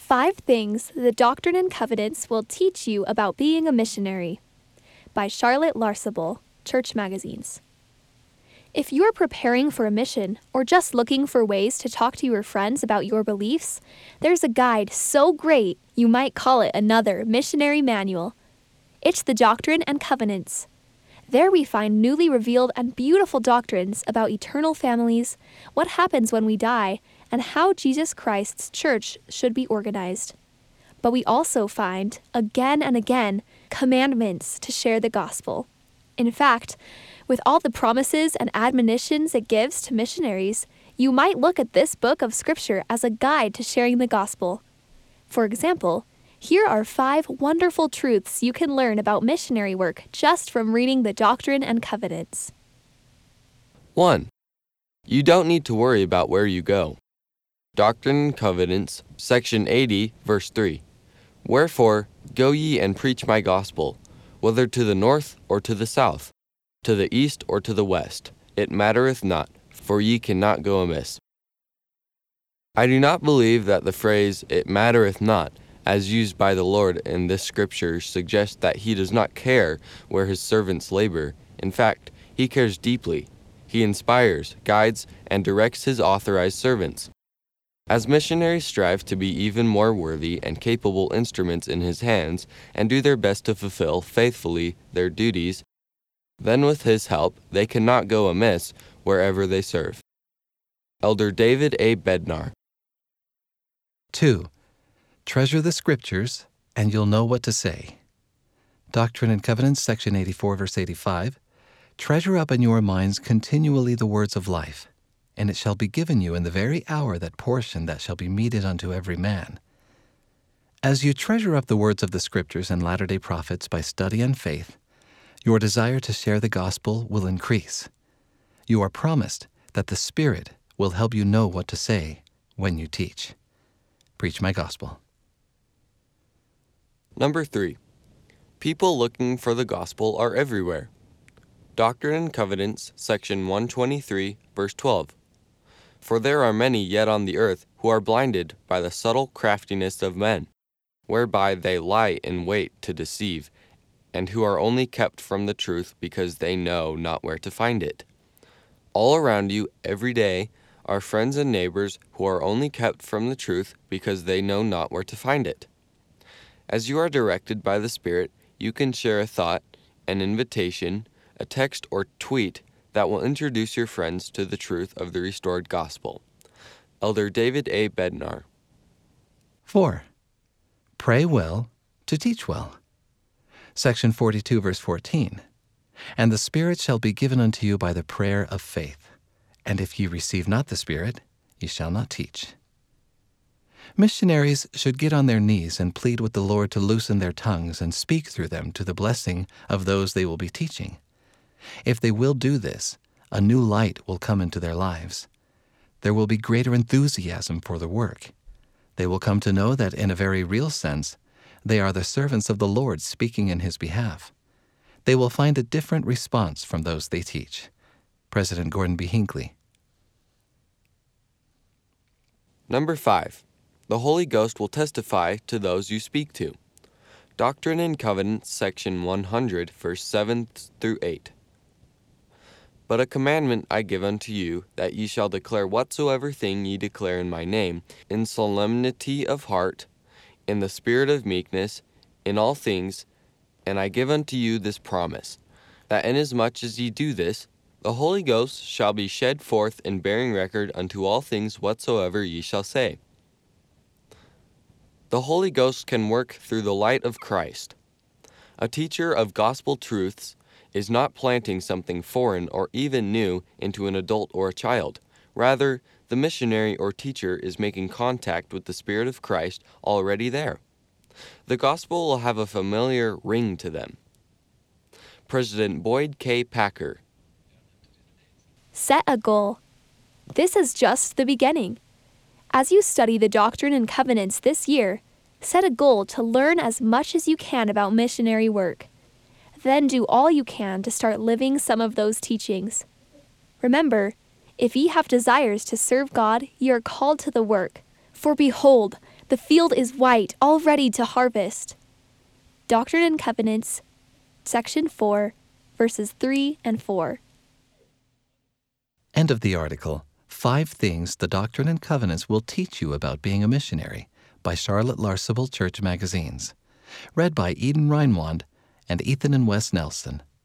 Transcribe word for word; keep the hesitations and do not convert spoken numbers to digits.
Five Things the Doctrine and Covenants Will Teach You About Being a Missionary by Charlotte Larsable, Church Magazines. If you're preparing for a mission or just looking for ways to talk to your friends about your beliefs, there's a guide so great you might call it another missionary manual. It's the Doctrine and Covenants. There we find newly revealed and beautiful doctrines about eternal families, what happens when we die, and how Jesus Christ's church should be organized. But we also find, again and again, commandments to share the gospel. In fact, with all the promises and admonitions it gives to missionaries, you might look at this book of Scripture as a guide to sharing the gospel. For example, here are five wonderful truths you can learn about missionary work just from reading the Doctrine and Covenants. one. You don't need to worry about where you go. Doctrine and Covenants, section eighty, verse three. Wherefore, go ye and preach my gospel, whether to the north or to the south, to the east or to the west, it mattereth not, for ye cannot go amiss. I do not believe that the phrase, it mattereth not, as used by the Lord in this scripture suggests that he does not care where his servants labor. In fact, he cares deeply. He inspires, guides, and directs his authorized servants. As missionaries strive to be even more worthy and capable instruments in his hands and do their best to fulfill faithfully their duties, then with his help they cannot go amiss wherever they serve. Elder David A. Bednar. two. Treasure the Scriptures, and you'll know what to say. Doctrine and Covenants, section eighty-four, verse eighty-five. Treasure up in your minds continually the words of life, and it shall be given you in the very hour that portion that shall be meted unto every man. As you treasure up the words of the Scriptures and latter-day prophets by study and faith, your desire to share the gospel will increase. You are promised that the Spirit will help you know what to say when you teach. Preach my gospel. Number three. People looking for the gospel are everywhere. Doctrine and Covenants, section one twenty-three, verse twelve. For there are many yet on the earth who are blinded by the subtle craftiness of men, whereby they lie in wait to deceive, and who are only kept from the truth because they know not where to find it. All around you, every day, are friends and neighbors who are only kept from the truth because they know not where to find it. As you are directed by the Spirit, you can share a thought, an invitation, a text or tweet that will introduce your friends to the truth of the restored gospel. Elder David A. Bednar. four. Pray well to teach well. Section forty-two, verse fourteen. And the Spirit shall be given unto you by the prayer of faith. And if ye receive not the Spirit, ye shall not teach. Missionaries should get on their knees and plead with the Lord to loosen their tongues and speak through them to the blessing of those they will be teaching. If they will do this, a new light will come into their lives. There will be greater enthusiasm for the work. They will come to know that in a very real sense, they are the servants of the Lord speaking in his behalf. They will find a different response from those they teach. President Gordon B. Hinckley. Number five. The Holy Ghost will testify to those you speak to. Doctrine and Covenants, section one hundred, verse seven through eight. But a commandment I give unto you, that ye shall declare whatsoever thing ye declare in my name, in solemnity of heart, in the spirit of meekness, in all things. And I give unto you this promise, that inasmuch as ye do this, the Holy Ghost shall be shed forth in bearing record unto all things whatsoever ye shall say. The Holy Ghost can work through the light of Christ. A teacher of gospel truths is not planting something foreign or even new into an adult or a child. Rather, the missionary or teacher is making contact with the Spirit of Christ already there. The gospel will have a familiar ring to them. President Boyd K. Packer. Set a goal. This is just the beginning. As you study the Doctrine and Covenants this year, set a goal to learn as much as you can about missionary work. Then do all you can to start living some of those teachings. Remember, if ye have desires to serve God, ye are called to the work. For behold, The field is white, all ready to harvest. Doctrine and Covenants, Section four, verses three and four. End of the article. Five Things the Doctrine and Covenants Will Teach You About Being a Missionary by Charlotte Larsable Church Magazines. Read by Eden Reinwand and Ethan and Wes Nelson.